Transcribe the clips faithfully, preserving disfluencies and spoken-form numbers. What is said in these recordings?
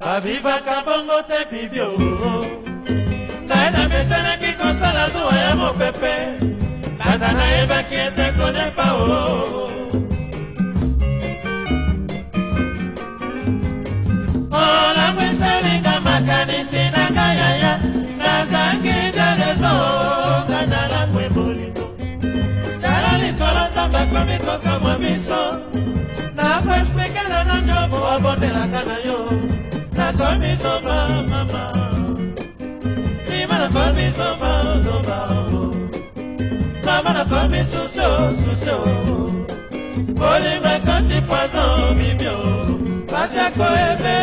Aviva kabongo te bibio ngai na mesanaki kosala zuwa ya mopepe kanda nayebaki ete konepa o olango esalinga makanisi na ngai yaya nazangi jalezo kanda lango ebolingo tala likolo nzambe akomi kokamwa biso nakoesplikela na nyobo abondelaka na yo nakomi zoba mama Mama nakomi zoba zoba Mama nakomi susio susio Bolingo ekoti poison bibio Pasi yako ebe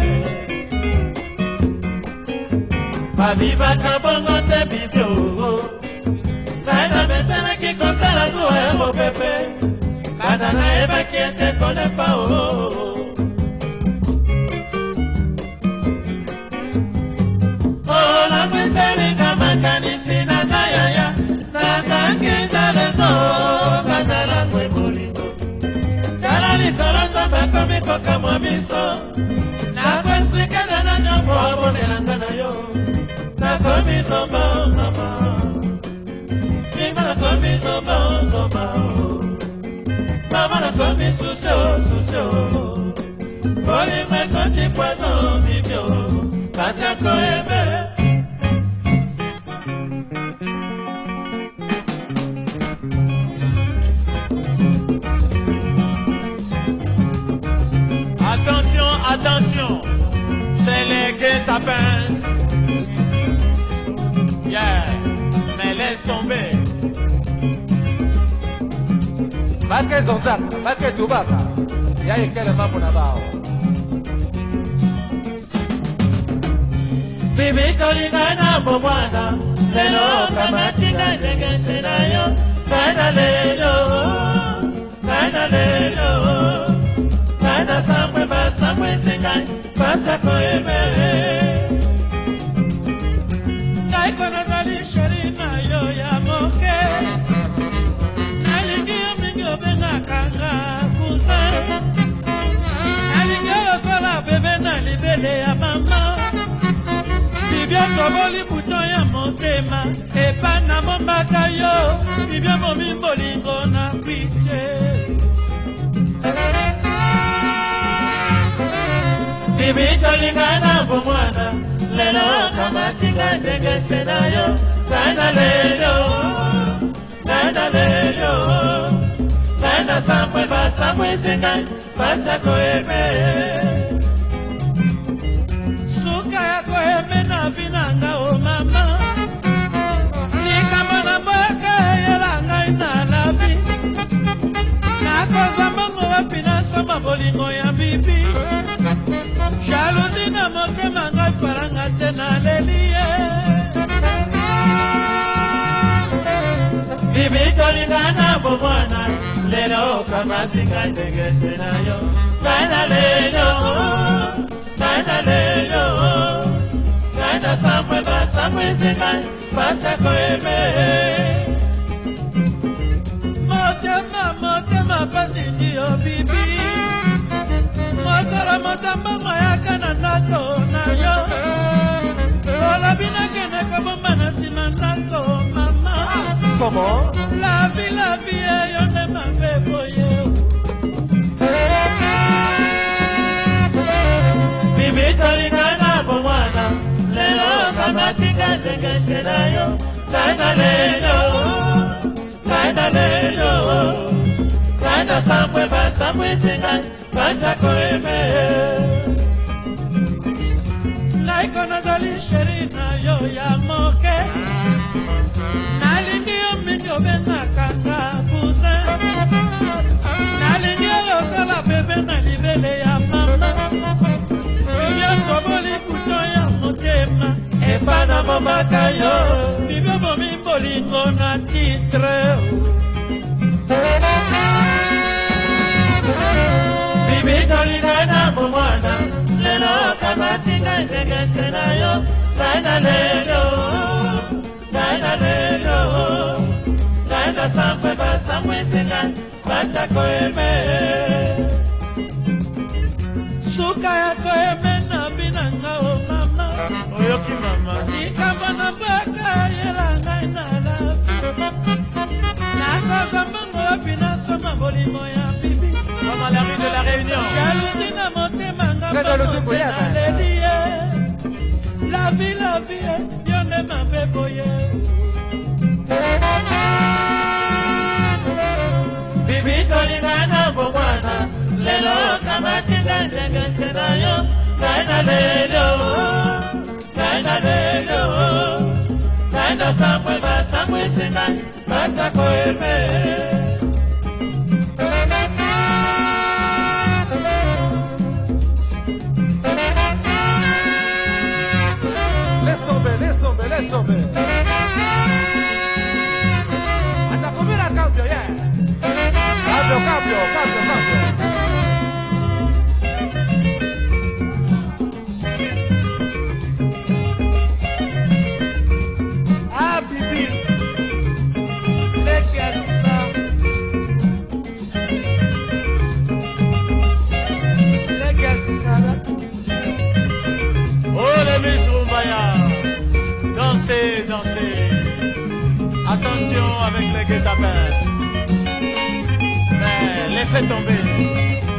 Babiba kabongo te bibio Ngai na mesanaki kosala zuwa ya mopepe Kada nayebaki ete konepa o Makanisi na nayaya nazangi jalezo kandala kwe bolingo kala likolo nzambe akomi kokamwa biso nakoesplikela na nyongo abonelanga na yo nakomi zoba mama mima nakomi zoba zoba mama nakomi susio susio bolingo ekoti poison bibio pasi yako ebe Attention, c'est les guet-apens. Yeah, mais laisse tomber. Bake zonzaka, bake tubaka. Ya ikele mambo na bao. Bibi kolinga na bomwana, lelo kamatinga jengese na yo. Kaina lelo, kaina lelo. Kaina samwe ba samwe singai pasa ko ebe Ngai kono zali sheri na yo ya moke Nalingi yo mingi obenga kanga kusa Nalingi yo kola bebe na libele ya mama Bibia koboli buto ya montema Epa na mombaka yo Bibia momi bolingo na piche Bibi kolinga na bomwana lelo kamatinga jengese na yo Kaina lelo, kaina lelo Kaina samwe ba samwe singai pasa ko ebe Suka ya ko ebe na vinanga o mama Nikama na mwaka yelanga ina labi Nakoza mongo wapina soma bolingo ya bibi Jalousie na moke manga paranga tena lelie Bibi kolinga na bomwana lelo kamatinga jengese na yo Kaina lelo, kaina lelo Kaina samwe ba samwe singai pasa ko ebe Motema motema pasi ndiyo bibi Motala motamba mayaka na nato na yo Ola bina kene kabomba na sima nato mama Comment? La vie la vie yo ne m'avait boye Bibi tolinga na bomwana lelo kamatinga jengese na yo Kaina lelo, kaina lelo Kaina samwe ba samwe singai pasa ko ebe Naiko nazali sheri na yo ya moke Nalingi yo mingi obenga kanga kusa Nalingi yo kala bebe na libele ya mama Yo koboli kuto ya motema Epa na momaka yo Bibio bomi bolingo na titre Bibi kolinga na bomwana lelo kamatinga jengese na yo Kaina lelo, kaina lelo Kaina samwe ba samwe singai pasa ko ebe Suka ya ko ebe na bina molimo ya bibi Dans la rue de la Réunion. jalousie na motema nga Près de Lusungu, yeah, man. naleli ye la vie la vie yo nde mabe boye bibi tolingana bomwana lelo kamatinda ndenge se na yo ngai na lelo ngai na lelo ngai na sambwe basambwisi ngai basako eme Laisse tomber, laisse tomber, laisse tomber. Atakumira cambio, yeah. Cambio, cambio, cambio, cambio. Ah, bibi, lekasa, lekasa. Oh, les Misrumbaya, dansez, dansez. Attention avec les guet-apens. Mais laissez tomber.